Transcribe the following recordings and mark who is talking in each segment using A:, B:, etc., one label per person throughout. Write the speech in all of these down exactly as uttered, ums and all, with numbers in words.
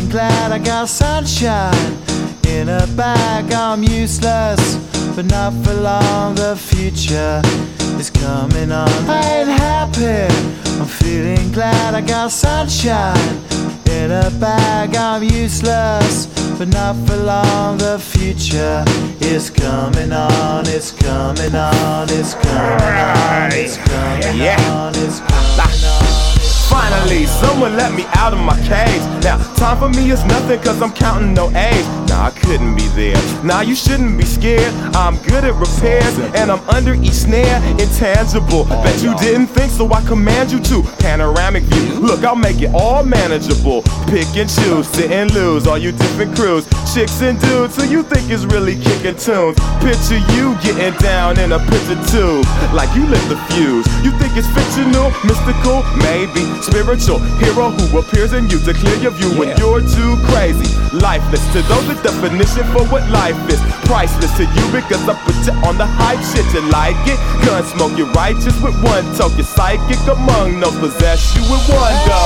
A: feeling glad I got sunshine in a bag. I'm useless, but not for long. The future is coming on. I ain't happy. I'm feeling glad I got sunshine in a bag. I'm useless, but not for long. The future is coming on. It's coming on. It's coming on. It's coming on. It's coming on.
B: Finally, someone let me out of my cage. Now, time for me is nothing cause I'm counting no A's. Nah, I couldn't be there. Nah, you shouldn't be scared. I'm good at repairs and I'm under each snare. Intangible, bet you didn't think, so I command you to. Panoramic view, look, I'll make it all manageable. Pick and choose, sit and lose, all you different crews. Chicks and dudes who you think is really kicking tunes. Picture you getting down in a picture tube, like you lit the fuse. You think it's fictional, mystical, maybe spiritual hero who appears in you to clear your view when you're too crazy. Lifeless to those, the definition for what life is. Priceless to you because I put you on the hype shit. You like it? Gun smoke, you're righteous with one toe. You're psychic among those, possess you with one go.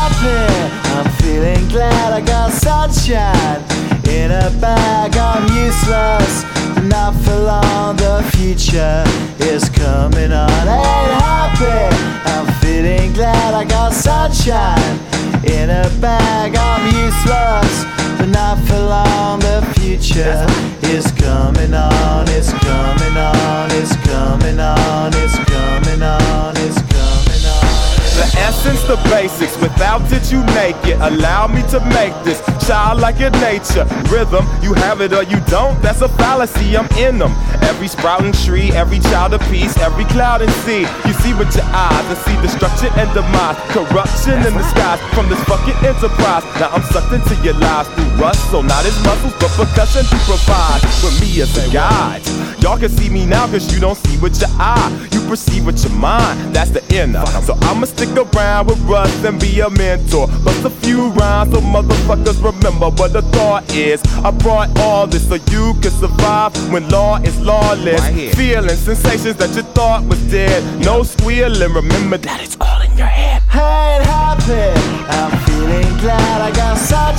A: I'm feeling glad I got sunshine in a bag. I'm useless, but not for long. The future is coming on. Ain't happy. I'm feeling glad I got sunshine in a bag. I'm useless, but not for long. The future is coming on. It's coming on. It's coming on. It's coming on. It's coming on.
B: The essence, the basics, without it you naked. Allow me to make this childlike in nature. Rhythm, you have it or you don't, that's a fallacy, I'm in them. Every sprouting tree, every child of peace, every cloud and sea. You see with your eyes and see destruction and demise. Corruption in the skies from this fucking enterprise. Now I'm sucked into your lives through rust, so not as muscles, but percussion to provide with me as a guide. Y'all can see me now cause you don't see with your eye. You perceive with your mind, that's the inner. So I'ma stick around with Russ and be a mentor. Bust a few rhymes so motherfuckers remember what the thought is. I brought all this so you can survive when law is lawless. Right, feeling sensations that you thought was dead. No squealing, remember that it's all in your head.
A: I ain't happy. I'm feeling glad I got such